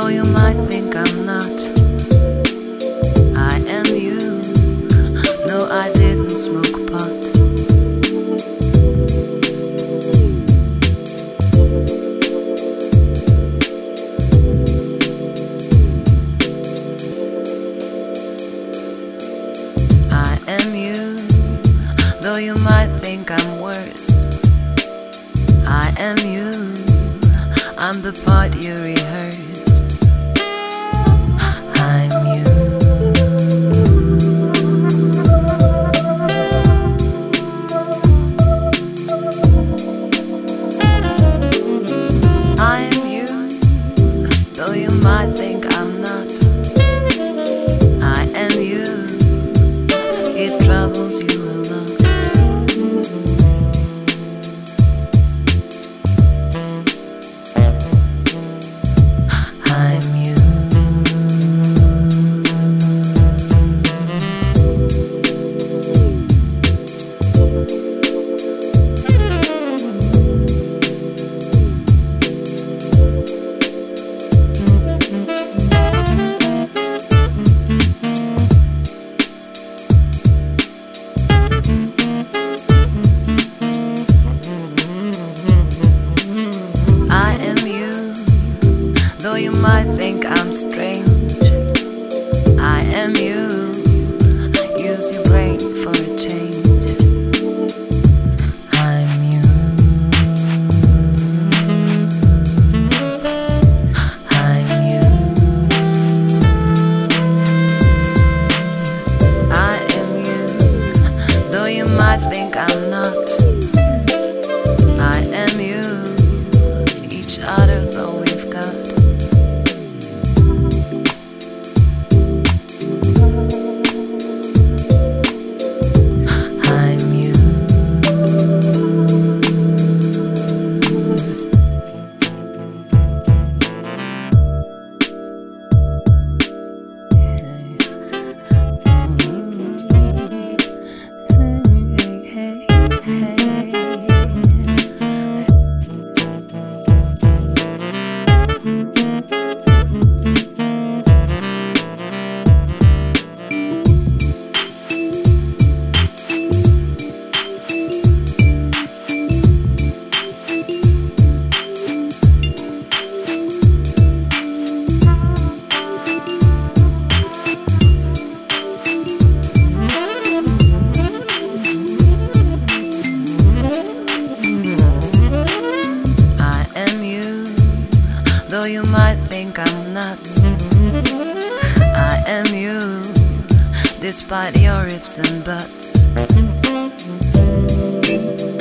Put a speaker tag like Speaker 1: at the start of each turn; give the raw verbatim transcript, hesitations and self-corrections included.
Speaker 1: though you might think I'm not. I am you. No, I didn't smoke pot. I am you, though you might think I'm worse. I am you, I'm the part you rehearse. I'm you. I'm you, though you might think I'm not. I am you, it troubles you a lot. I'm you. I am you, though you might think I'm strange. I am you, use your brain for a change. I'm you. I'm you. I am you, though you might think I'm not. I am you, each other's all we've got. I'm you. Though you might think I'm nuts, I am you, despite your ifs and buts.